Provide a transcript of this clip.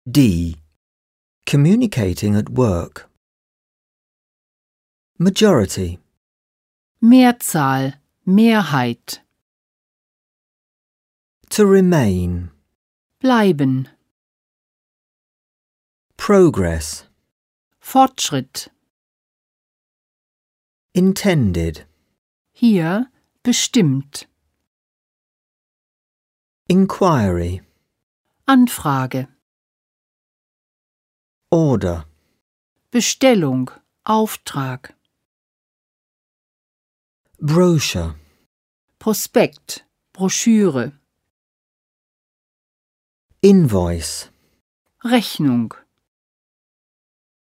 D. Communicating at work. Majority. Mehrzahl, Mehrheit. To remain. Bleiben. Progress. Fortschritt. Intended. Hier bestimmt. Inquiry. Anfrage. Order. Bestellung, Auftrag. Brochure. Prospekt, Broschüre. Invoice. Rechnung.